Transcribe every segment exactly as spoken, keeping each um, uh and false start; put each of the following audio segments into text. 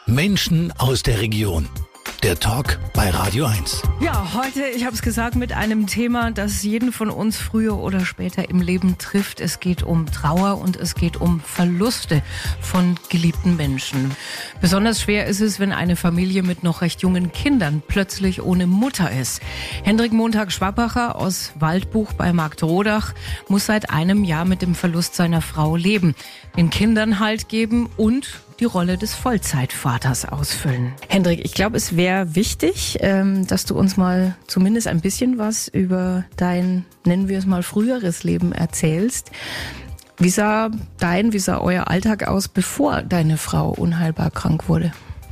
Menschen aus der Region. Der Talk bei Radio eins. Ja, heute, ich habe es gesagt, mit einem Thema, das jeden von uns früher oder später im Leben trifft. Es geht um Trauer und es geht um Verluste von geliebten Menschen. Besonders schwer ist es, wenn eine Familie mit noch recht jungen Kindern plötzlich ohne Mutter ist. Hendrik Montag-Schwappacher aus Waldbuch bei Marktrodach muss seit einem Jahr mit dem Verlust seiner Frau leben, den Kindern Halt geben und die Rolle des Vollzeitvaters ausfüllen. Hendrik, ich glaube, es wäre wichtig, ähm, dass du uns mal zumindest ein bisschen was über dein, nennen wir es mal, früheres Leben erzählst. Wie sah dein, wie sah euer Alltag aus, bevor deine Frau unheilbar krank wurde?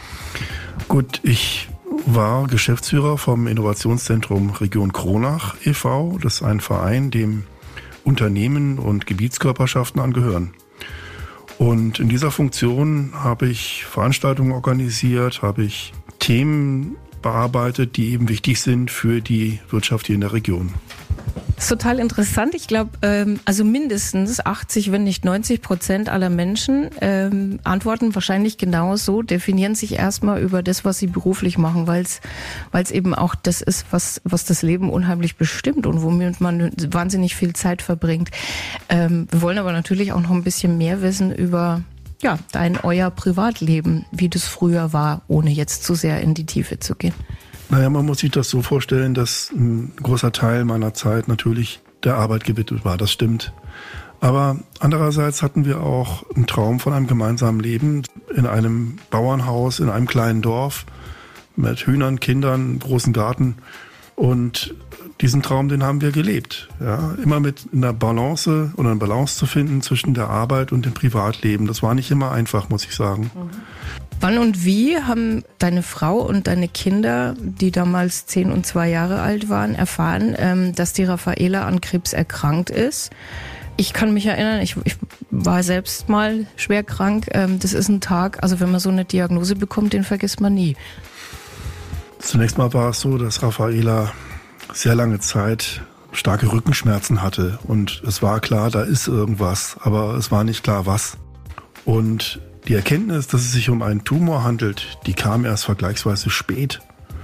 Gut, ich war Geschäftsführer vom Innovationszentrum Region Kronach e V Das ist ein Verein, dem Unternehmen und Gebietskörperschaften angehören. Und in dieser Funktion habe ich Veranstaltungen organisiert, habe ich Themen bearbeitet, die eben wichtig sind für die Wirtschaft hier in der Region. Das ist total interessant. Ich glaube, ähm, also mindestens achtzig, wenn nicht neunzig Prozent aller Menschen ähm, antworten wahrscheinlich genau so, definieren sich erstmal über das, was sie beruflich machen, weil es weil es eben auch das ist, was was das Leben unheimlich bestimmt und womit man wahnsinnig viel Zeit verbringt. Ähm, wir wollen aber natürlich auch noch ein bisschen mehr wissen über ja dein, euer Privatleben, wie das früher war, ohne jetzt zu sehr in die Tiefe zu gehen. Naja, man muss sich das so vorstellen, dass ein großer Teil meiner Zeit natürlich der Arbeit gewidmet war, das stimmt. Aber andererseits hatten wir auch einen Traum von einem gemeinsamen Leben in einem Bauernhaus, in einem kleinen Dorf mit Hühnern, Kindern, großen Garten. Und diesen Traum, den haben wir gelebt. Ja, immer mit einer Balance oder einer Balance zu finden zwischen der Arbeit und dem Privatleben. Das war nicht immer einfach, muss ich sagen. Mhm. Wann und wie haben deine Frau und deine Kinder, die damals zehn und zwei Jahre alt waren, erfahren, dass die Raffaela an Krebs erkrankt ist? Ich kann mich erinnern, ich, ich war selbst mal schwer krank. Das ist ein Tag, also wenn man so eine Diagnose bekommt, den vergisst man nie. Zunächst mal war es so, dass Raffaela sehr lange Zeit starke Rückenschmerzen hatte. Und es war klar, da ist irgendwas, aber es war nicht klar, was. Und die Erkenntnis, dass es sich um einen Tumor handelt, die kam erst vergleichsweise spät.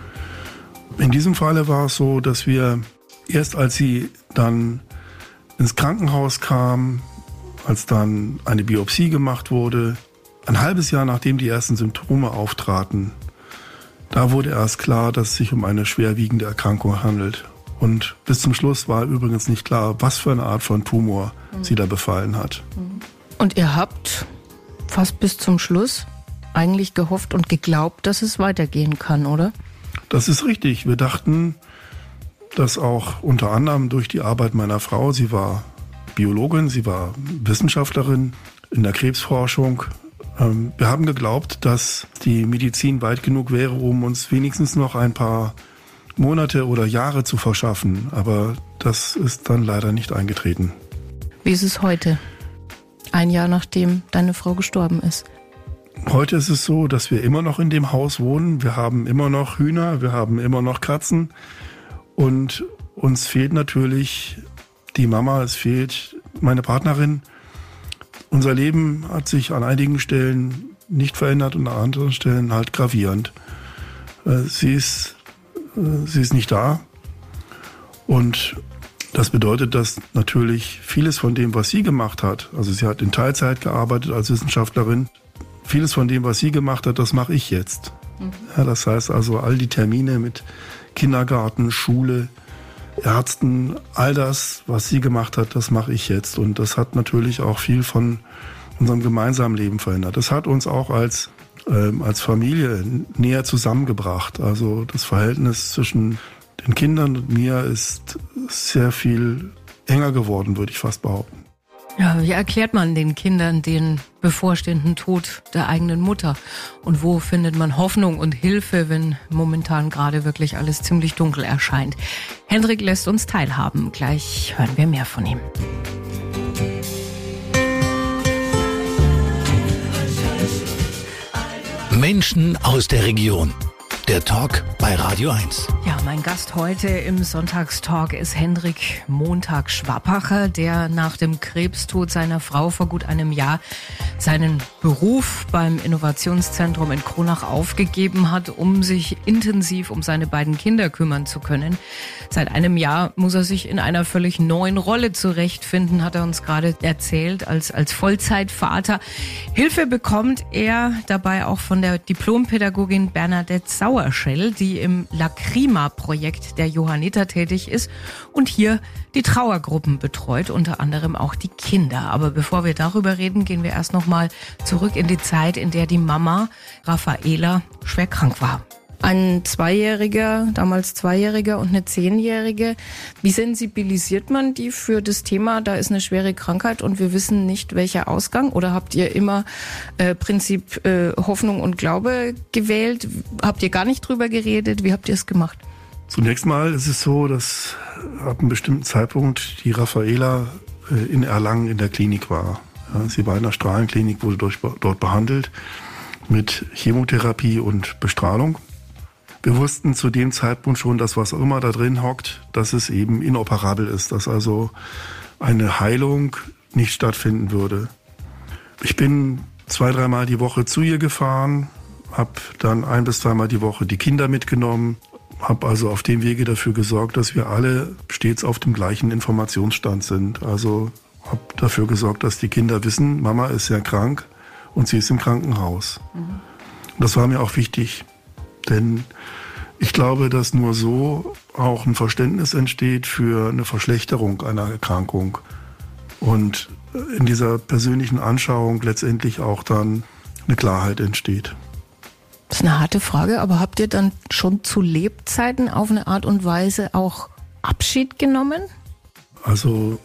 In diesem Falle war es so, dass wir erst als sie dann ins Krankenhaus kam, als dann eine Biopsie gemacht wurde, ein halbes Jahr nachdem die ersten Symptome auftraten, da wurde erst klar, dass es sich um eine schwerwiegende Erkrankung handelt. Und bis zum Schluss war übrigens nicht klar, was für eine Art von Tumor mhm. sie da befallen hat. Und ihr habt fast bis zum Schluss eigentlich gehofft und geglaubt, dass es weitergehen kann, oder? Das ist richtig. Wir dachten, dass auch unter anderem durch die Arbeit meiner Frau, sie war Biologin, sie war Wissenschaftlerin in der Krebsforschung. Wir haben geglaubt, dass die Medizin weit genug wäre, um uns wenigstens noch ein paar Monate oder Jahre zu verschaffen. Aber das ist dann leider nicht eingetreten. Wie ist es heute? Ein Jahr nachdem deine Frau gestorben ist. Heute ist es so, dass wir immer noch in dem Haus wohnen. Wir haben immer noch Hühner, wir haben immer noch Katzen. Und uns fehlt natürlich die Mama, es fehlt meine Partnerin. Unser Leben hat sich an einigen Stellen nicht verändert und an anderen Stellen halt gravierend. Sie ist, sie ist nicht da. Und das bedeutet, dass natürlich vieles von dem, was sie gemacht hat, also sie hat in Teilzeit gearbeitet als Wissenschaftlerin, vieles von dem, was sie gemacht hat, das mache ich jetzt. Mhm. Ja, das heißt also, all die Termine mit Kindergarten, Schule, Ärzten, all das, was sie gemacht hat, das mache ich jetzt. Und das hat natürlich auch viel von unserem gemeinsamen Leben verändert. Das hat uns auch als, ähm, als Familie näher zusammengebracht. Also das Verhältnis zwischen den Kindern und mir ist sehr viel enger geworden, würde ich fast behaupten. Ja, wie erklärt man den Kindern den bevorstehenden Tod der eigenen Mutter? Und wo findet man Hoffnung und Hilfe, wenn momentan gerade wirklich alles ziemlich dunkel erscheint? Hendrik lässt uns teilhaben. Gleich hören wir mehr von ihm. Menschen aus der Region. Der Talk bei Radio eins. Ja, mein Gast heute im Sonntagstalk ist Hendrik Montag-Schwappacher, der nach dem Krebstod seiner Frau vor gut einem Jahr seinen Beruf beim Innovationszentrum in Kronach aufgegeben hat, um sich intensiv um seine beiden Kinder kümmern zu können. Seit einem Jahr muss er sich in einer völlig neuen Rolle zurechtfinden, hat er uns gerade erzählt, als, als Vollzeitvater. Hilfe bekommt er dabei auch von der Diplompädagogin Bernadette Sauerschell, die im Lacrima-Projekt der Johanniter tätig ist und hier die Trauergruppen betreut, unter anderem auch die Kinder. Aber bevor wir darüber reden, gehen wir erst noch mal zurück in die Zeit, in der die Mama Raffaela schwer krank war. Ein Zweijähriger, damals Zweijähriger und eine Zehnjährige. Wie sensibilisiert man die für das Thema? Da ist eine schwere Krankheit und wir wissen nicht, welcher Ausgang. Oder habt ihr immer äh, Prinzip äh, Hoffnung und Glaube gewählt? Habt ihr gar nicht drüber geredet? Wie habt ihr es gemacht? Zunächst mal ist es so, dass ab einem bestimmten Zeitpunkt die Raffaela äh, in Erlangen in der Klinik war. Ja, sie war in der Strahlenklinik, wurde durch, dort behandelt mit Chemotherapie und Bestrahlung. Wir wussten zu dem Zeitpunkt schon, dass was auch immer da drin hockt, dass es eben inoperabel ist, dass also eine Heilung nicht stattfinden würde. Ich bin zwei, dreimal die Woche zu ihr gefahren, habe dann ein bis zweimal die Woche die Kinder mitgenommen, habe also auf dem Wege dafür gesorgt, dass wir alle stets auf dem gleichen Informationsstand sind. Also habe dafür gesorgt, dass die Kinder wissen, Mama ist sehr krank und sie ist im Krankenhaus. Mhm. Das war mir auch wichtig, denn ich glaube, dass nur so auch ein Verständnis entsteht für eine Verschlechterung einer Erkrankung und in dieser persönlichen Anschauung letztendlich auch dann eine Klarheit entsteht. Das ist eine harte Frage, aber habt ihr dann schon zu Lebzeiten auf eine Art und Weise auch Abschied genommen? Also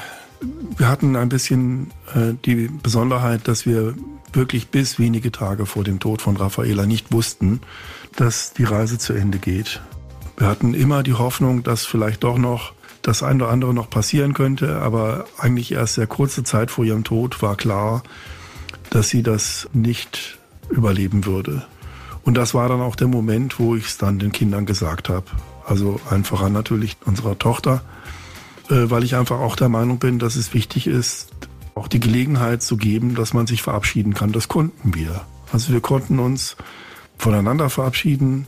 wir hatten ein bisschen äh, die Besonderheit, dass wir wirklich bis wenige Tage vor dem Tod von Raffaela nicht wussten, dass die Reise zu Ende geht. Wir hatten immer die Hoffnung, dass vielleicht doch noch das eine oder andere noch passieren könnte, aber eigentlich erst sehr kurze Zeit vor ihrem Tod war klar, dass sie das nicht überleben würde. Und das war dann auch der Moment, wo ich es dann den Kindern gesagt habe. Also allen voran natürlich unserer Tochter, äh, weil ich einfach auch der Meinung bin, dass es wichtig ist, auch die Gelegenheit zu geben, dass man sich verabschieden kann. Das konnten wir. Also wir konnten uns voneinander verabschieden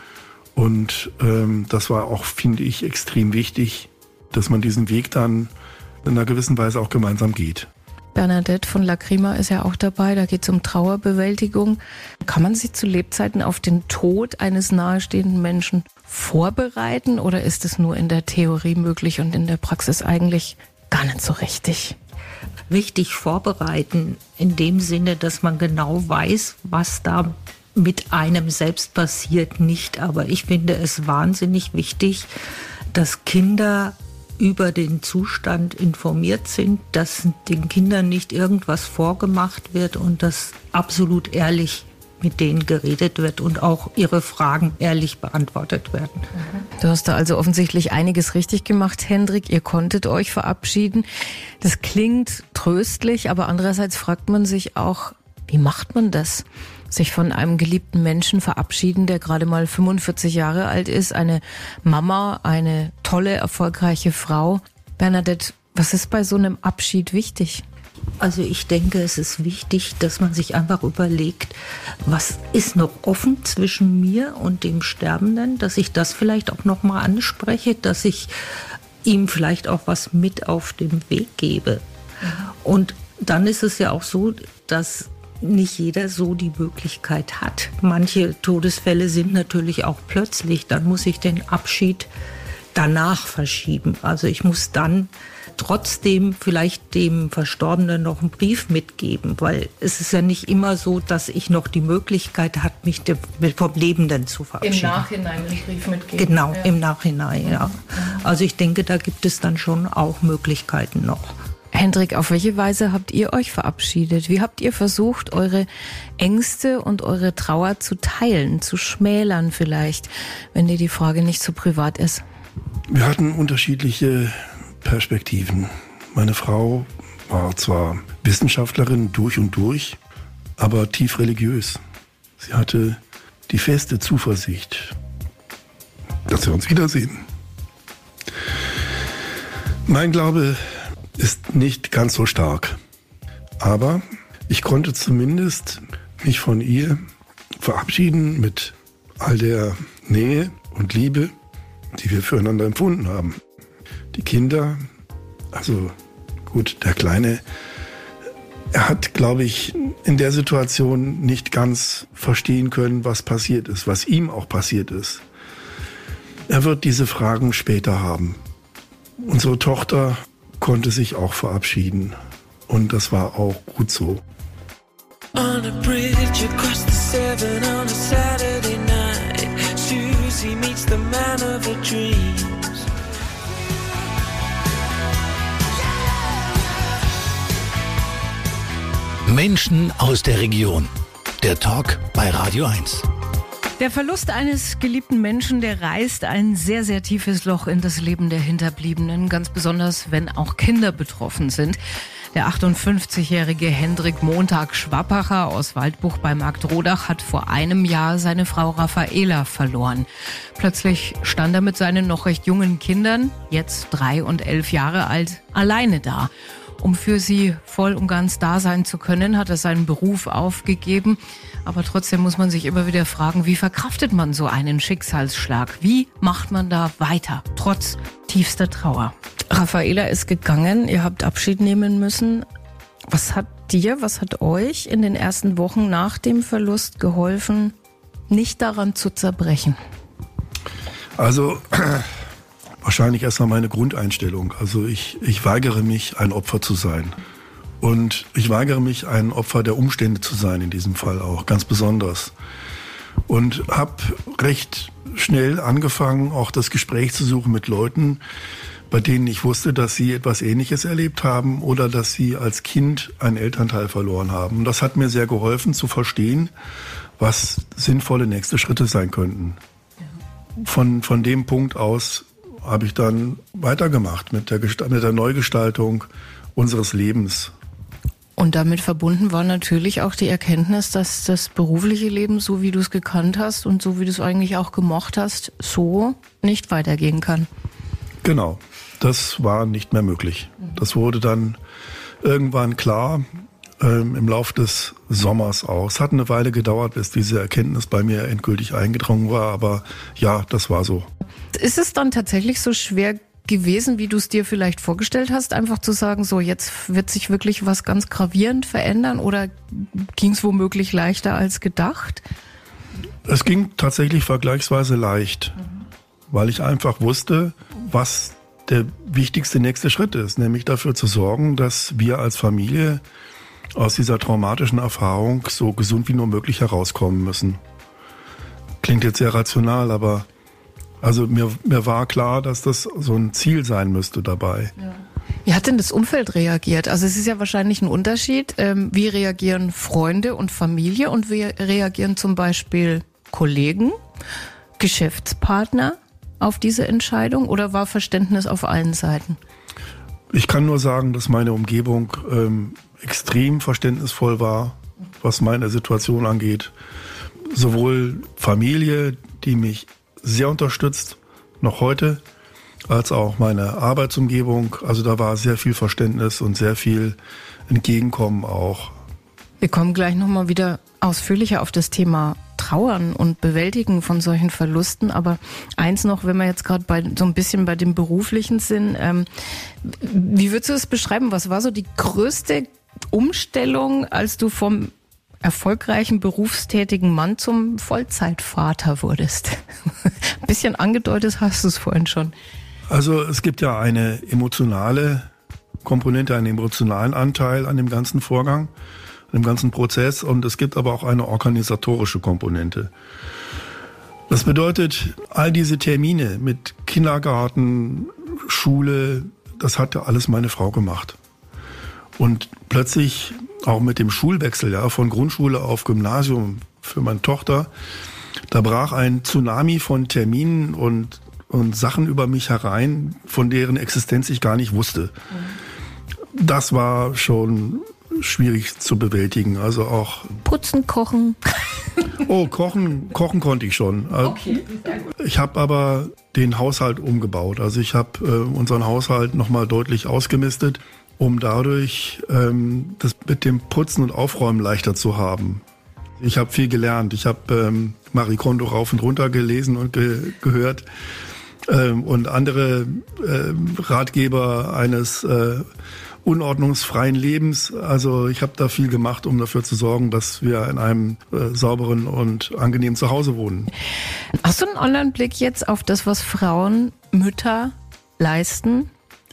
und ähm, das war auch, finde ich, extrem wichtig, dass man diesen Weg dann in einer gewissen Weise auch gemeinsam geht. Bernadette von Lacrima ist ja auch dabei, da geht es um Trauerbewältigung. Kann man sich zu Lebzeiten auf den Tod eines nahestehenden Menschen vorbereiten oder ist es nur in der Theorie möglich und in der Praxis eigentlich gar nicht so richtig? Richtig vorbereiten in dem Sinne, dass man genau weiß, was da mit einem selbst passiert, nicht. Aber ich finde es wahnsinnig wichtig, dass Kinder über den Zustand informiert sind, dass den Kindern nicht irgendwas vorgemacht wird und dass absolut ehrlich mit denen geredet wird und auch ihre Fragen ehrlich beantwortet werden. Du hast da also offensichtlich einiges richtig gemacht, Hendrik. Ihr konntet euch verabschieden. Das klingt tröstlich, aber andererseits fragt man sich auch, wie macht man das? Sich von einem geliebten Menschen verabschieden, der gerade mal fünfundvierzig Jahre alt ist, eine Mama, eine tolle, erfolgreiche Frau. Bernadette, was ist bei so einem Abschied wichtig? Also ich denke, es ist wichtig, dass man sich einfach überlegt, was ist noch offen zwischen mir und dem Sterbenden, dass ich das vielleicht auch noch mal anspreche, dass ich ihm vielleicht auch was mit auf den Weg gebe. Und dann ist es ja auch so, dass nicht jeder so die Möglichkeit hat. Manche Todesfälle sind natürlich auch plötzlich, dann muss ich den Abschied danach verschieben. Also ich muss dann trotzdem vielleicht dem Verstorbenen noch einen Brief mitgeben, weil es ist ja nicht immer so, dass ich noch die Möglichkeit habe, mich vom Lebenden zu verabschieden. Im Nachhinein einen Brief mitgeben. Genau, ja. Im Nachhinein, ja. Also ich denke, da gibt es dann schon auch Möglichkeiten noch. Hendrik, auf welche Weise habt ihr euch verabschiedet? Wie habt ihr versucht, eure Ängste und eure Trauer zu teilen, zu schmälern vielleicht, wenn dir die Frage nicht so privat ist? Wir hatten unterschiedliche Perspektiven. Meine Frau war zwar Wissenschaftlerin durch und durch, aber tief religiös. Sie hatte die feste Zuversicht, dass wir uns wiedersehen. Mein Glaube ist nicht ganz so stark. Aber Ich konnte zumindest mich von ihr verabschieden mit all der Nähe und Liebe, die wir füreinander empfunden haben. Die Kinder, also gut, der Kleine, er hat, glaube ich, in der Situation nicht ganz verstehen können, was passiert ist, was ihm auch passiert ist. Er wird diese Fragen später haben. Unsere Tochter konnte sich auch verabschieden und das war auch gut so. On a bridge across the Severn on a Saturday night, Susie meets the man of her dreams. Menschen aus der Region. Der Talk bei Radio eins. Der Verlust eines geliebten Menschen, der reißt ein sehr, sehr tiefes Loch in das Leben der Hinterbliebenen, ganz besonders, wenn auch Kinder betroffen sind. Der achtundfünfzigjährige Hendrik Montag-Schwappacher aus Waldbuch bei Marktrodach hat vor einem Jahr seine Frau Raffaela verloren. Plötzlich stand er mit seinen noch recht jungen Kindern, jetzt drei und elf Jahre alt, alleine da. Um für sie voll und ganz da sein zu können, hat er seinen Beruf aufgegeben. Aber trotzdem muss man sich immer wieder fragen, wie verkraftet man so einen Schicksalsschlag? Wie macht man da weiter, trotz tiefster Trauer? Raffaela ist gegangen, ihr habt Abschied nehmen müssen. Was hat dir, was hat euch in den ersten Wochen nach dem Verlust geholfen, nicht daran zu zerbrechen? Also wahrscheinlich erstmal meine Grundeinstellung. Also ich, ich weigere mich, ein Opfer zu sein. Und ich weigere mich, ein Opfer der Umstände zu sein, in diesem Fall auch, ganz besonders. Und habe recht schnell angefangen, auch das Gespräch zu suchen mit Leuten, bei denen ich wusste, dass sie etwas Ähnliches erlebt haben oder dass sie als Kind einen Elternteil verloren haben. Und das hat mir sehr geholfen zu verstehen, was sinnvolle nächste Schritte sein könnten. Von, von dem Punkt aus habe ich dann weitergemacht mit der, mit der Neugestaltung unseres Lebens. Und damit verbunden war natürlich auch die Erkenntnis, dass das berufliche Leben, so wie du es gekannt hast und so wie du es eigentlich auch gemocht hast, so nicht weitergehen kann. Genau, das war nicht mehr möglich. Das wurde dann irgendwann klar, ähm, im Lauf des Sommers auch. Es hat eine Weile gedauert, bis diese Erkenntnis bei mir endgültig eingedrungen war, aber ja, das war so. Ist es dann tatsächlich so schwer gewesen, wie du es dir vielleicht vorgestellt hast, einfach zu sagen, so jetzt wird sich wirklich was ganz gravierend verändern, oder ging es womöglich leichter als gedacht? Es ging tatsächlich vergleichsweise leicht, mhm. weil ich einfach wusste, was der wichtigste nächste Schritt ist, nämlich dafür zu sorgen, dass wir als Familie aus dieser traumatischen Erfahrung so gesund wie nur möglich herauskommen müssen. Klingt jetzt sehr rational, aber also mir, mir war klar, dass das so ein Ziel sein müsste dabei. Ja. Wie hat denn das Umfeld reagiert? Also es ist ja wahrscheinlich ein Unterschied. Ähm, wie reagieren Freunde und Familie und wie reagieren zum Beispiel Kollegen, Geschäftspartner auf diese Entscheidung, oder war Verständnis auf allen Seiten? Ich kann nur sagen, dass meine Umgebung ähm, extrem verständnisvoll war, was meine Situation angeht. Sowohl Familie, die mich sehr unterstützt, noch heute, als auch meine Arbeitsumgebung. Also da war sehr viel Verständnis und sehr viel Entgegenkommen auch. Wir kommen gleich nochmal wieder ausführlicher auf das Thema Trauern und Bewältigen von solchen Verlusten. Aber eins noch, wenn wir jetzt gerade bei so ein bisschen bei dem Beruflichen sind, ähm, wie würdest du das beschreiben? Was war so die größte Umstellung, als du vom erfolgreichen berufstätigen Mann zum Vollzeitvater wurdest? Ein bisschen angedeutet hast du es vorhin schon. Also es gibt ja eine emotionale Komponente, einen emotionalen Anteil an dem ganzen Vorgang, an dem ganzen Prozess, und es gibt aber auch eine organisatorische Komponente. Das bedeutet, all diese Termine mit Kindergarten, Schule, das hat ja alles meine Frau gemacht. Und plötzlich auch mit dem Schulwechsel, ja, von Grundschule auf Gymnasium für meine Tochter, da brach ein Tsunami von Terminen und, und Sachen über mich herein, von deren Existenz ich gar nicht wusste. Das war schon schwierig zu bewältigen. Also auch Putzen, kochen. Oh, kochen, kochen konnte ich schon. Okay. Ich habe aber den Haushalt umgebaut. Also ich habe äh, unseren Haushalt nochmal deutlich ausgemistet. um dadurch ähm, das mit dem Putzen und Aufräumen leichter zu haben. Ich habe viel gelernt. Ich habe ähm, Marie Kondo rauf und runter gelesen und ge- gehört ähm, und andere äh, Ratgeber eines äh, unordnungsfreien Lebens. Also ich habe da viel gemacht, um dafür zu sorgen, dass wir in einem äh, sauberen und angenehmen Zuhause wohnen. Hast du einen anderen Blick jetzt auf das, was Frauen, Mütter leisten?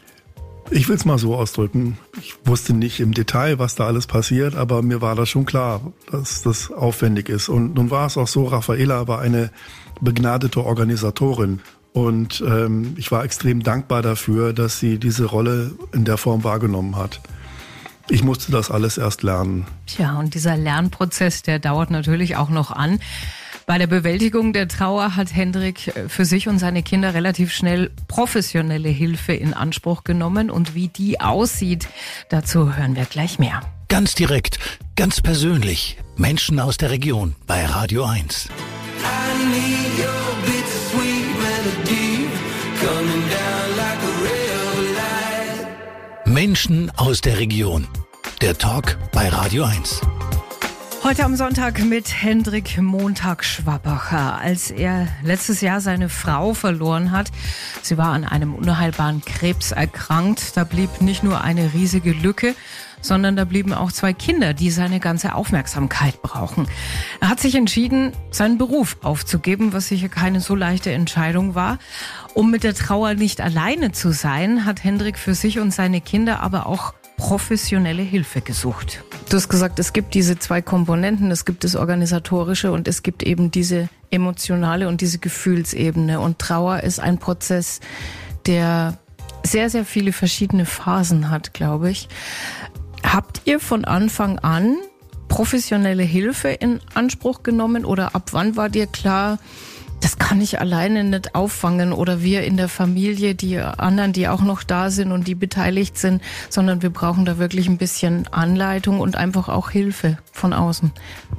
Ich will es mal so ausdrücken. Ich wusste nicht im Detail, was da alles passiert, aber mir war das schon klar, dass das aufwendig ist. Und nun war es auch so, Raffaella war eine begnadete Organisatorin. Und ähm, ich war extrem dankbar dafür, dass sie diese Rolle in der Form wahrgenommen hat. Ich musste das alles erst lernen. Tja, und dieser Lernprozess, der dauert natürlich auch noch an. Bei der Bewältigung der Trauer hat Hendrik für sich und seine Kinder relativ schnell professionelle Hilfe in Anspruch genommen. Und wie die aussieht, dazu hören wir gleich mehr. Ganz direkt, ganz persönlich. Menschen aus der Region bei Radio eins. I need your bittersweet melody coming down like a ray of light. Menschen aus der Region. Der Talk bei Radio eins. Heute am Sonntag mit Hendrik Montag-Schwabacher. Als er letztes Jahr seine Frau verloren hat, sie war an einem unheilbaren Krebs erkrankt, da blieb nicht nur eine riesige Lücke, sondern da blieben auch zwei Kinder, die seine ganze Aufmerksamkeit brauchen. Er hat sich entschieden, seinen Beruf aufzugeben, was sicher keine so leichte Entscheidung war. Um mit der Trauer nicht alleine zu sein, hat Hendrik für sich und seine Kinder aber auch professionelle Hilfe gesucht. Du hast gesagt, es gibt diese zwei Komponenten, es gibt das Organisatorische und es gibt eben diese emotionale und diese Gefühlsebene. Und Trauer ist ein Prozess, der sehr, sehr viele verschiedene Phasen hat, glaube ich. Habt ihr von Anfang an professionelle Hilfe in Anspruch genommen oder ab wann war dir klar, das kann ich alleine nicht auffangen oder wir in der Familie, die anderen, die auch noch da sind und die beteiligt sind, sondern wir brauchen da wirklich ein bisschen Anleitung und einfach auch Hilfe von außen?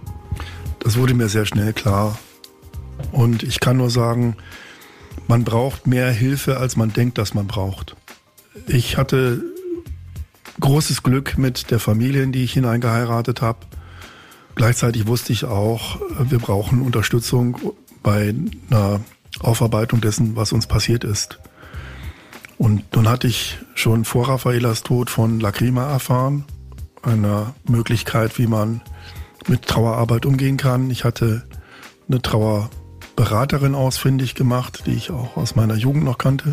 Das wurde mir sehr schnell klar. Und ich kann nur sagen, man braucht mehr Hilfe, als man denkt, dass man braucht. Ich hatte großes Glück mit der Familie, in die ich hineingeheiratet habe. Gleichzeitig wusste ich auch, wir brauchen Unterstützung bei einer Aufarbeitung dessen, was uns passiert ist. Und nun hatte ich schon vor Raffaellas Tod von Lacrima erfahren, einer Möglichkeit, wie man mit Trauerarbeit umgehen kann. Ich hatte eine Trauerberaterin ausfindig gemacht, die ich auch aus meiner Jugend noch kannte.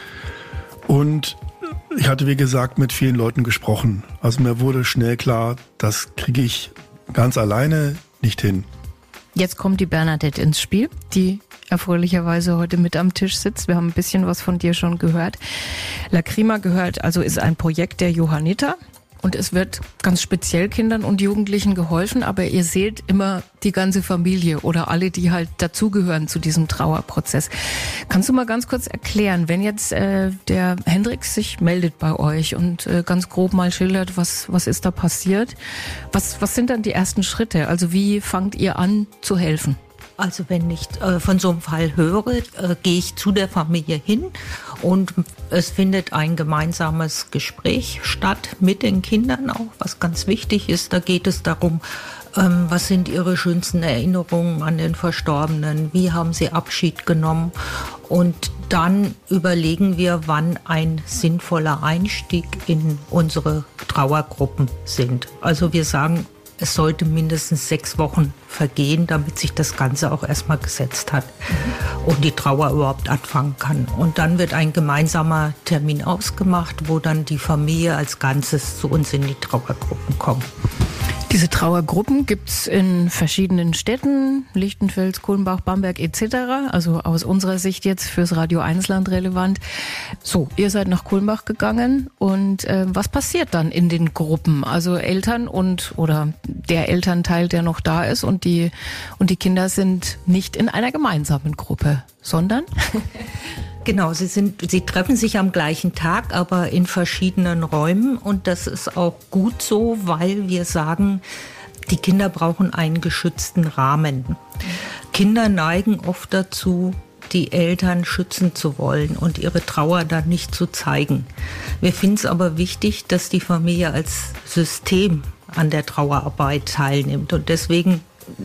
Und ich hatte, wie gesagt, mit vielen Leuten gesprochen. Also mir wurde schnell klar, das kriege ich ganz alleine nicht hin. Jetzt kommt die Bernadette ins Spiel, die erfreulicherweise heute mit am Tisch sitzt. Wir haben ein bisschen was von dir schon gehört. Lacrima gehört, also ist ein Projekt der Johanniter und es wird ganz speziell Kindern und Jugendlichen geholfen, aber ihr seht immer die ganze Familie oder alle, die halt dazugehören zu diesem Trauerprozess. Kannst du mal ganz kurz erklären, wenn jetzt äh, der Hendrik sich meldet bei euch und äh, ganz grob mal schildert, was was ist da passiert? Was was sind dann die ersten Schritte? Also wie fangt ihr an zu helfen? Also wenn ich äh, von so einem Fall höre, äh, gehe ich zu der Familie hin und es findet ein gemeinsames Gespräch statt mit den Kindern auch, was ganz wichtig ist. Da geht es darum, ähm, was sind ihre schönsten Erinnerungen an den Verstorbenen, wie haben sie Abschied genommen und dann überlegen wir, wann ein sinnvoller Einstieg in unsere Trauergruppen sind. Also wir sagen, es sollte mindestens sechs Wochen vergehen, damit sich das Ganze auch erstmal gesetzt hat und die Trauer überhaupt anfangen kann. Und dann wird ein gemeinsamer Termin ausgemacht, wo dann die Familie als Ganzes zu uns in die Trauergruppen kommt. Diese Trauergruppen gibt's in verschiedenen Städten, Lichtenfels, Kulmbach, Bamberg et cetera. Also aus unserer Sicht jetzt fürs Radio eins Land relevant. So, ihr seid nach Kulmbach gegangen und äh, was passiert dann in den Gruppen? Also Eltern und oder der Elternteil, der noch da ist und die und die Kinder sind nicht in einer gemeinsamen Gruppe, sondern Genau, sie sind, sie treffen sich am gleichen Tag, aber in verschiedenen Räumen und das ist auch gut so, weil wir sagen, die Kinder brauchen einen geschützten Rahmen. Kinder neigen oft dazu, die Eltern schützen zu wollen und ihre Trauer dann nicht zu zeigen. Wir finden es aber wichtig, dass die Familie als System an der Trauerarbeit teilnimmt. Und deswegen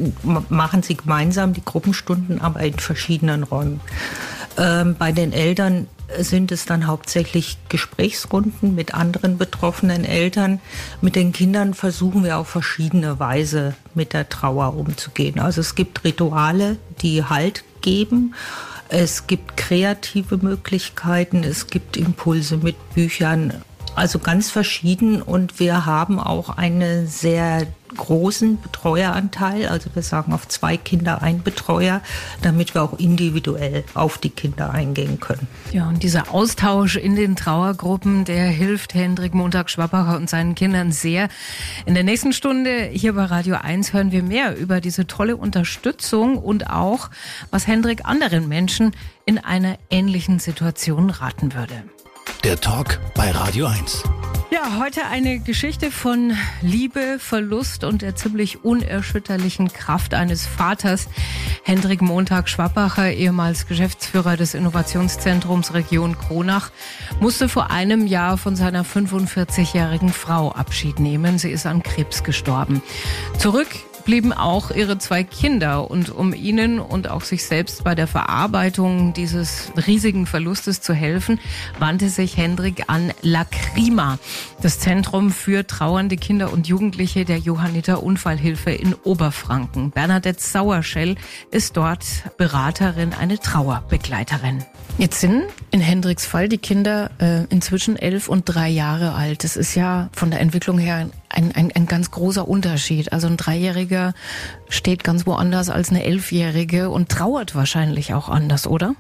machen sie gemeinsam die Gruppenstunden, aber in verschiedenen Räumen. Ähm, bei den Eltern sind es dann hauptsächlich Gesprächsrunden mit anderen betroffenen Eltern. Mit den Kindern versuchen wir auf verschiedene Weise mit der Trauer umzugehen. Also es gibt Rituale, die Halt geben. Es gibt kreative Möglichkeiten. Es gibt Impulse mit Büchern. Also ganz verschieden. Und wir haben auch einen sehr großen Betreueranteil. Also wir sagen auf zwei Kinder ein Betreuer, damit wir auch individuell auf die Kinder eingehen können. Ja, und dieser Austausch in den Trauergruppen, der hilft Hendrik Montag-Schwabbacher und seinen Kindern sehr. In der nächsten Stunde hier bei Radio eins hören wir mehr über diese tolle Unterstützung und auch, was Hendrik anderen Menschen in einer ähnlichen Situation raten würde. Der Talk bei Radio eins. Ja, heute eine Geschichte von Liebe, Verlust und der ziemlich unerschütterlichen Kraft eines Vaters. Hendrik Montag-Schwabbacher, ehemals Geschäftsführer des Innovationszentrums Region Kronach, musste vor einem Jahr von seiner fünfundvierzigjährigen Frau Abschied nehmen. Sie ist an Krebs gestorben. Zurück blieben auch ihre zwei Kinder, und um ihnen und auch sich selbst bei der Verarbeitung dieses riesigen Verlustes zu helfen, wandte sich Hendrik an Lacrima, das Zentrum für trauernde Kinder und Jugendliche der Johanniter Unfallhilfe in Oberfranken. Bernadette Sauerschell ist dort Beraterin, eine Trauerbegleiterin. Jetzt sind in Hendriks Fall die Kinder äh, inzwischen elf und drei Jahre alt. Das ist ja von der Entwicklung her ein, ein, ein ganz großer Unterschied. Also ein Dreijähriger steht ganz woanders als eine Elfjährige und trauert wahrscheinlich auch anders, oder?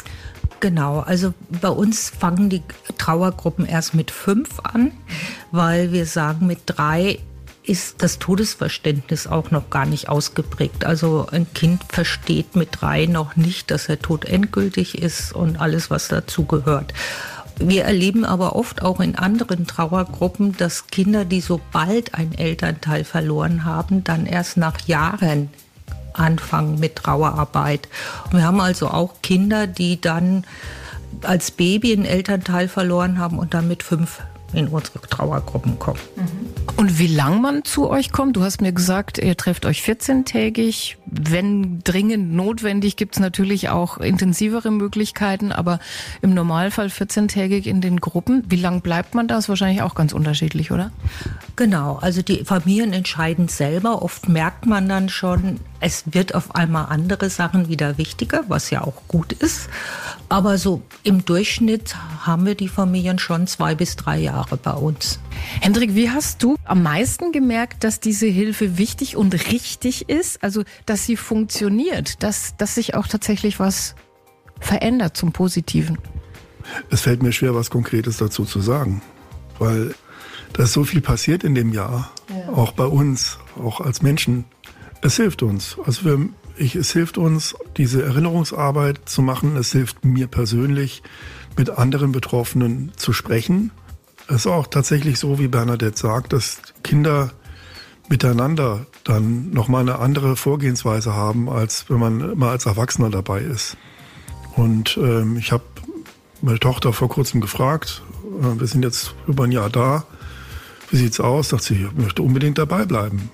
Genau, also bei uns fangen die Trauergruppen erst mit fünf an, weil wir sagen, mit drei ist das Todesverständnis auch noch gar nicht ausgeprägt. Also ein Kind versteht mit drei noch nicht, dass der Tod endgültig ist und alles, was dazu gehört. Wir erleben aber oft auch in anderen Trauergruppen, dass Kinder, die sobald einen Elternteil verloren haben, dann erst nach Jahren anfangen mit Trauerarbeit. Und wir haben also auch Kinder, die dann als Baby einen Elternteil verloren haben und dann mit fünf in unsere Trauergruppen kommen. Und wie lang man zu euch kommt? Du hast mir gesagt, ihr trefft euch vierzehntägig. Wenn dringend notwendig, gibt es natürlich auch intensivere Möglichkeiten, aber im Normalfall vierzehntägig in den Gruppen. Wie lang bleibt man da? Ist wahrscheinlich auch ganz unterschiedlich, oder? Genau, also die Familien entscheiden selber. Oft merkt man dann schon, es wird auf einmal andere Sachen wieder wichtiger, was ja auch gut ist. Aber so im Durchschnitt haben wir die Familien schon zwei bis drei Jahre bei uns. Hendrik, wie hast du am meisten gemerkt, dass diese Hilfe wichtig und richtig ist? Also, dass sie funktioniert, dass, dass sich auch tatsächlich was verändert zum Positiven? Es fällt mir schwer, was Konkretes dazu zu sagen, weil da ist so viel passiert in dem Jahr, ja. Auch bei uns, auch als Menschen. Es hilft uns. Also wir, ich, es hilft uns, diese Erinnerungsarbeit zu machen. Es hilft mir persönlich, mit anderen Betroffenen zu sprechen. Es ist auch tatsächlich so, wie Bernadette sagt, dass Kinder miteinander dann nochmal eine andere Vorgehensweise haben, als wenn man immer als Erwachsener dabei ist. Und ähm, ich habe meine Tochter vor kurzem gefragt, äh, wir sind jetzt über ein Jahr da, wie sieht's aus? Sagt sie, ich möchte unbedingt dabei bleiben.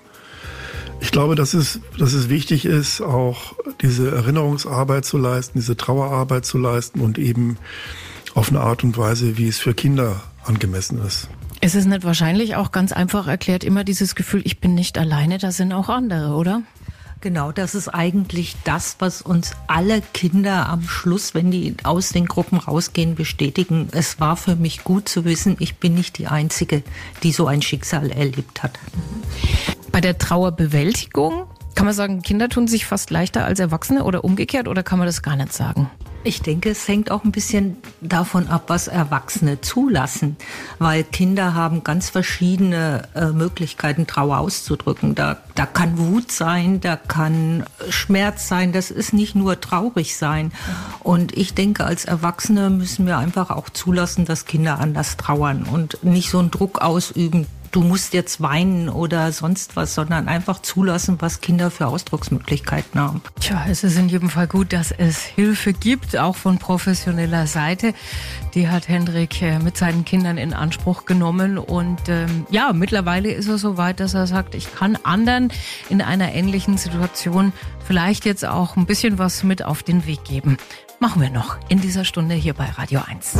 Ich glaube, dass es, dass es wichtig ist, auch diese Erinnerungsarbeit zu leisten, diese Trauerarbeit zu leisten und eben auf eine Art und Weise, wie es für Kinder angemessen ist. Es ist nicht wahrscheinlich auch ganz einfach erklärt immer dieses Gefühl, ich bin nicht alleine, da sind auch andere, oder? Genau, das ist eigentlich das, was uns alle Kinder am Schluss, wenn die aus den Gruppen rausgehen, bestätigen. Es war für mich gut zu wissen, ich bin nicht die Einzige, die so ein Schicksal erlebt hat. Bei der Trauerbewältigung, kann man sagen, Kinder tun sich fast leichter als Erwachsene oder umgekehrt, oder kann man das gar nicht sagen? Ich denke, es hängt auch ein bisschen davon ab, was Erwachsene zulassen, weil Kinder haben ganz verschiedene äh, Möglichkeiten, Trauer auszudrücken. Da, da kann Wut sein, da kann Schmerz sein, das ist nicht nur traurig sein. Und ich denke, als Erwachsene müssen wir einfach auch zulassen, dass Kinder anders trauern und nicht so einen Druck ausüben, du musst jetzt weinen oder sonst was, sondern einfach zulassen, was Kinder für Ausdrucksmöglichkeiten haben. Tja, es ist in jedem Fall gut, dass es Hilfe gibt, auch von professioneller Seite. Die hat Hendrik mit seinen Kindern in Anspruch genommen und ähm, ja, mittlerweile ist er so weit, dass er sagt, ich kann anderen in einer ähnlichen Situation vielleicht jetzt auch ein bisschen was mit auf den Weg geben. Machen wir noch in dieser Stunde hier bei Radio eins.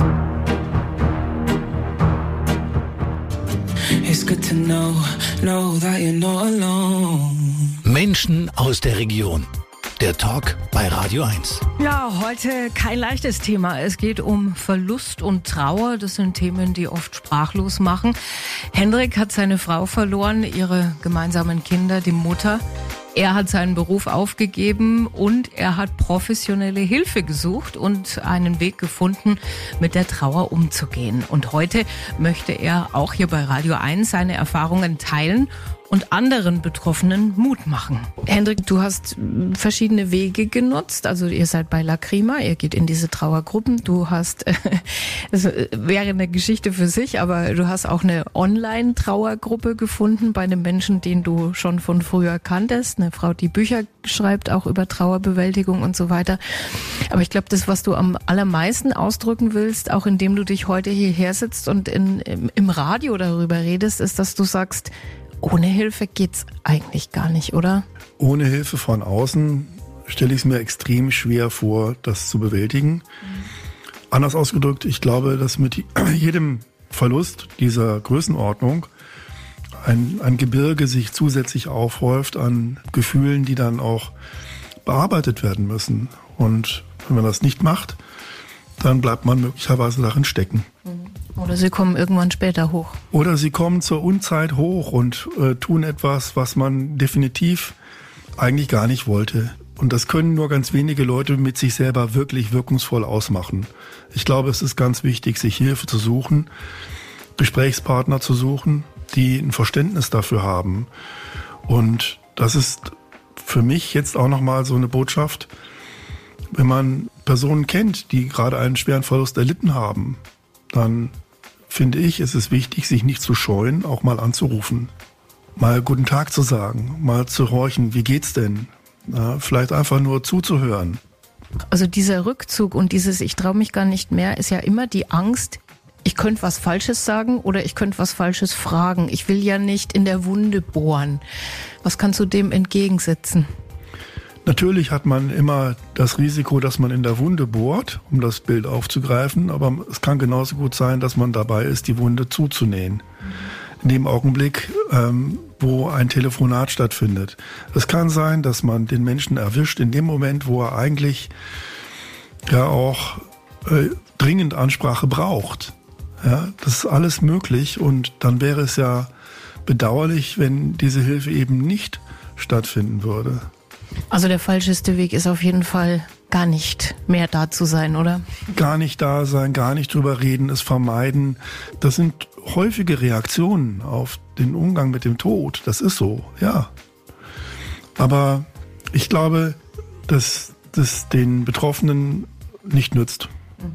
It's good to know, know that you're not alone. Menschen aus der Region. Der Talk bei Radio eins. Ja, heute kein leichtes Thema. Es geht um Verlust und Trauer. Das sind Themen, die oft sprachlos machen. Hendrik hat seine Frau verloren, ihre gemeinsamen Kinder, die Mutter. Er hat seinen Beruf aufgegeben und er hat professionelle Hilfe gesucht und einen Weg gefunden, mit der Trauer umzugehen. Und heute möchte er auch hier bei Radio eins seine Erfahrungen teilen und anderen Betroffenen Mut machen. Hendrik, du hast verschiedene Wege genutzt. Also ihr seid bei Lacrima, ihr geht in diese Trauergruppen. Du hast, es wäre eine Geschichte für sich, aber du hast auch eine Online-Trauergruppe gefunden bei einem Menschen, den du schon von früher kanntest. Eine Frau, die Bücher schreibt, auch über Trauerbewältigung und so weiter. Aber ich glaube, das, was du am allermeisten ausdrücken willst, auch indem du dich heute hierher sitzt und in, im, im Radio darüber redest, ist, dass du sagst, ohne Hilfe geht's eigentlich gar nicht, oder? Ohne Hilfe von außen stelle ich es mir extrem schwer vor, das zu bewältigen. Mhm. Anders ausgedrückt, ich glaube, dass mit jedem Verlust dieser Größenordnung ein, ein Gebirge sich zusätzlich aufhäuft an Gefühlen, die dann auch bearbeitet werden müssen. Und wenn man das nicht macht, dann bleibt man möglicherweise darin stecken. Oder sie kommen irgendwann später hoch. Oder sie kommen zur Unzeit hoch und äh, tun etwas, was man definitiv eigentlich gar nicht wollte. Und das können nur ganz wenige Leute mit sich selber wirklich wirkungsvoll ausmachen. Ich glaube, es ist ganz wichtig, sich Hilfe zu suchen, Gesprächspartner zu suchen, die ein Verständnis dafür haben. Und das ist für mich jetzt auch nochmal so eine Botschaft, wenn man Personen kennt, die gerade einen schweren Verlust erlitten haben, dann finde ich, es ist wichtig, sich nicht zu scheuen, auch mal anzurufen. Mal guten Tag zu sagen, mal zu horchen, wie geht's denn? Ja, vielleicht einfach nur zuzuhören. Also dieser Rückzug und dieses Ich traue mich gar nicht mehr ist ja immer die Angst, ich könnte was Falsches sagen oder ich könnte was Falsches fragen. Ich will ja nicht in der Wunde bohren. Was kannst du dem entgegensetzen? Natürlich hat man immer das Risiko, dass man in der Wunde bohrt, um das Bild aufzugreifen, aber es kann genauso gut sein, dass man dabei ist, die Wunde zuzunähen. In dem Augenblick, ähm, wo ein Telefonat stattfindet. Es kann sein, dass man den Menschen erwischt in dem Moment, wo er eigentlich ja auch äh, dringend Ansprache braucht. Ja, das ist alles möglich und dann wäre es ja bedauerlich, wenn diese Hilfe eben nicht stattfinden würde. Also der falscheste Weg ist auf jeden Fall gar nicht mehr da zu sein, oder? Gar nicht da sein, gar nicht drüber reden, es vermeiden. Das sind häufige Reaktionen auf den Umgang mit dem Tod. Das ist so, ja. Aber ich glaube, dass das den Betroffenen nicht nützt.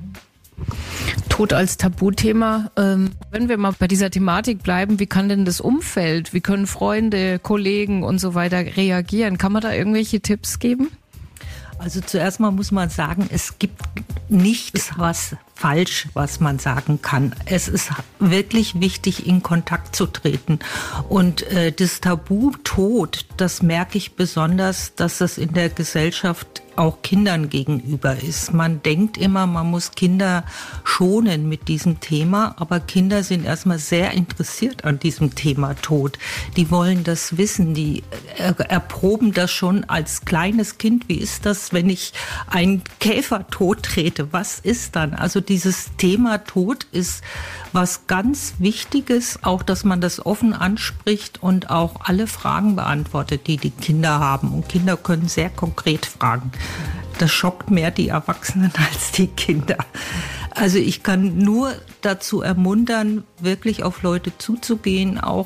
Tod als Tabuthema. Ähm, wenn wir mal bei dieser Thematik bleiben, wie kann denn das Umfeld, wie können Freunde, Kollegen und so weiter reagieren? Kann man da irgendwelche Tipps geben? Also zuerst mal muss man sagen, es gibt nichts, was falsch, was man sagen kann. Es ist wirklich wichtig, in Kontakt zu treten. Und äh, das Tabu Tod, das merke ich besonders, dass das in der Gesellschaft auch Kindern gegenüber ist. Man denkt immer, man muss Kinder schonen mit diesem Thema, aber Kinder sind erstmal sehr interessiert an diesem Thema Tod. Die wollen das wissen, die erproben das schon als kleines Kind. Wie ist das, wenn ich einen Käfer tot trete? Was ist dann? Also dieses Thema Tod ist was ganz Wichtiges, auch dass man das offen anspricht und auch alle Fragen beantwortet, die die Kinder haben. Und Kinder können sehr konkret fragen. Das schockt mehr die Erwachsenen als die Kinder. Also ich kann nur dazu ermuntern, wirklich auf Leute zuzugehen, auch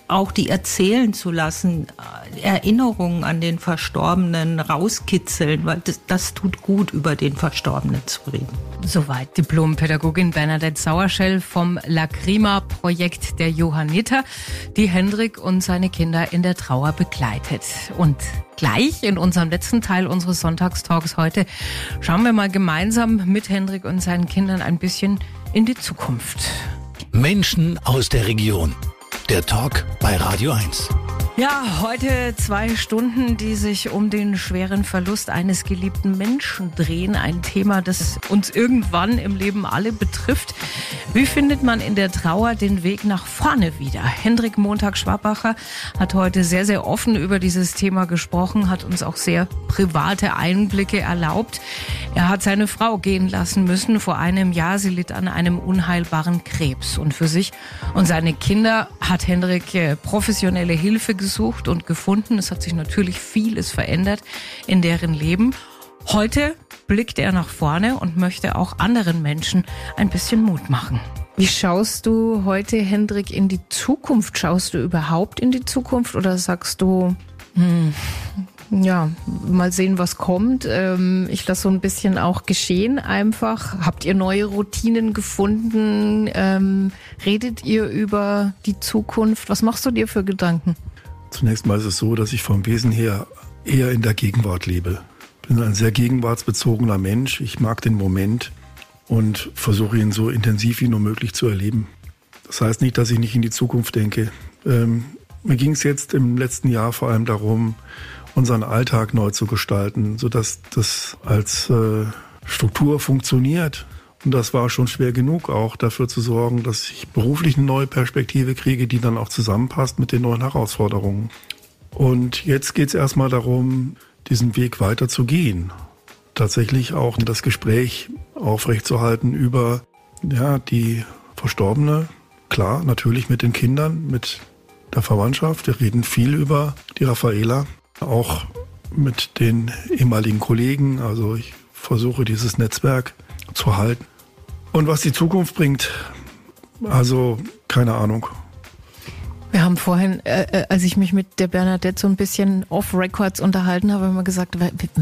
auch die erzählen zu lassen, Erinnerungen an den Verstorbenen rauskitzeln, weil das, das tut gut, über den Verstorbenen zu reden. Soweit Diplompädagogin Bernadette Sauerschell vom Lacrima-Projekt der Johanniter, die Hendrik und seine Kinder in der Trauer begleitet. Und gleich in unserem letzten Teil unseres Sonntagstalks heute schauen wir mal gemeinsam mit Hendrik und seinen Kindern ein bisschen in die Zukunft. Menschen aus der Region. Der Talk bei Radio eins. Ja, heute zwei Stunden, die sich um den schweren Verlust eines geliebten Menschen drehen. Ein Thema, das uns irgendwann im Leben alle betrifft. Wie findet man in der Trauer den Weg nach vorne wieder? Hendrik Montag-Schwabacher hat heute sehr, sehr offen über dieses Thema gesprochen, hat uns auch sehr private Einblicke erlaubt. Er hat seine Frau gehen lassen müssen vor einem Jahr. Sie litt an einem unheilbaren Krebs. Und für sich und seine Kinder hat Hendrik professionelle Hilfe gesucht und gefunden. Es hat sich natürlich vieles verändert in deren Leben. Heute blickt er nach vorne und möchte auch anderen Menschen ein bisschen Mut machen. Wie schaust du heute, Hendrik, in die Zukunft? Schaust du überhaupt in die Zukunft oder sagst du, hm, ja, mal sehen, was kommt. Ich lasse so ein bisschen auch geschehen einfach. Habt ihr neue Routinen gefunden? Redet ihr über die Zukunft? Was machst du dir für Gedanken? Zunächst mal ist es so, dass ich vom Wesen her eher in der Gegenwart lebe. Ich bin ein sehr gegenwartsbezogener Mensch. Ich mag den Moment und versuche ihn so intensiv wie nur möglich zu erleben. Das heißt nicht, dass ich nicht in die Zukunft denke. Ähm, mir ging es jetzt im letzten Jahr vor allem darum, unseren Alltag neu zu gestalten, sodass das als äh, Struktur funktioniert. Und das war schon schwer genug, auch dafür zu sorgen, dass ich beruflich eine neue Perspektive kriege, die dann auch zusammenpasst mit den neuen Herausforderungen. Und jetzt geht es erstmal darum, diesen Weg weiter zu gehen. Tatsächlich auch das Gespräch aufrechtzuerhalten über ja, die Verstorbene. Klar, natürlich mit den Kindern, mit der Verwandtschaft. Wir reden viel über die Raffaela. Auch mit den ehemaligen Kollegen. Also ich versuche dieses Netzwerk zu halten. Und was die Zukunft bringt, also keine Ahnung. Wir haben vorhin, äh, als ich mich mit der Bernadette so ein bisschen off-Records unterhalten habe, haben wir gesagt,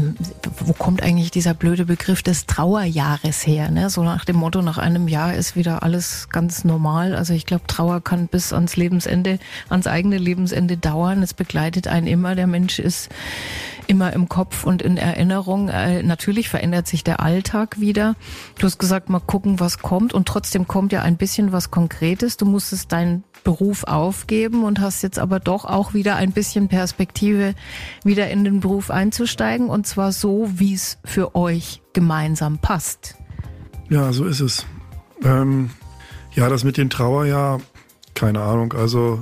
wo kommt eigentlich dieser blöde Begriff des Trauerjahres her? Ne? So nach dem Motto, nach einem Jahr ist wieder alles ganz normal. Also ich glaube, Trauer kann bis ans Lebensende, ans eigene Lebensende dauern. Es begleitet einen immer. Der Mensch ist immer im Kopf und in Erinnerung. Äh, natürlich verändert sich der Alltag wieder. Du hast gesagt, mal gucken, was kommt. Und trotzdem kommt ja ein bisschen was Konkretes. Du musstest deinen Beruf aufgeben und hast jetzt aber doch auch wieder ein bisschen Perspektive, wieder in den Beruf einzusteigen. Und zwar so, wie es für euch gemeinsam passt. Ja, so ist es. Ähm, ja, das mit dem Trauerjahr, keine Ahnung. Also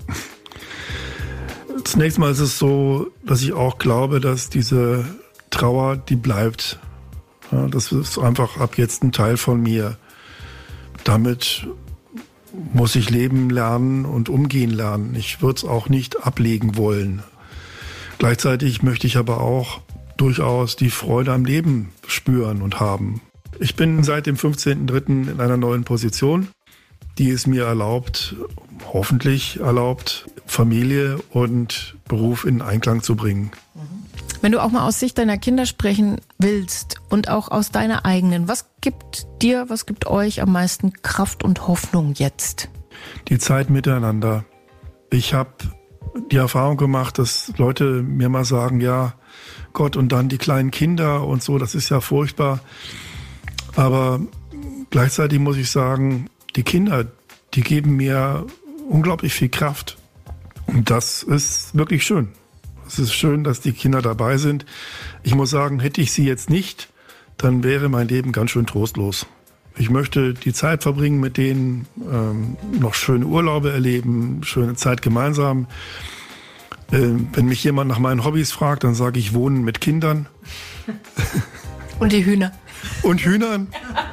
zunächst mal ist es so, dass ich auch glaube, dass diese Trauer, die bleibt. Ja, das ist einfach ab jetzt ein Teil von mir. Damit muss ich leben lernen und umgehen lernen. Ich würde es auch nicht ablegen wollen. Gleichzeitig möchte ich aber auch durchaus die Freude am Leben spüren und haben. Ich bin seit dem fünfzehnten dritten in einer neuen Position, die es mir erlaubt, hoffentlich erlaubt, Familie und Beruf in Einklang zu bringen. Wenn du auch mal aus Sicht deiner Kinder sprechen willst und auch aus deiner eigenen, was gibt dir, was gibt euch am meisten Kraft und Hoffnung jetzt? Die Zeit miteinander. Ich habe die Erfahrung gemacht, dass Leute mir mal sagen, ja, Gott, und dann die kleinen Kinder und so, das ist ja furchtbar. Aber gleichzeitig muss ich sagen, die Kinder, die geben mir unglaublich viel Kraft. Und das ist wirklich schön. Es ist schön, dass die Kinder dabei sind. Ich muss sagen, hätte ich sie jetzt nicht, dann wäre mein Leben ganz schön trostlos. Ich möchte die Zeit verbringen mit denen, ähm, noch schöne Urlaube erleben, schöne Zeit gemeinsam. Ähm, wenn mich jemand nach meinen Hobbys fragt, dann sage ich Wohnen mit Kindern. Und die Hühner. Und Hühnern.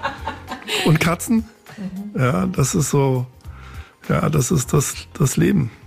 Und Katzen. Ja, das ist so, ja, das ist das, das Leben.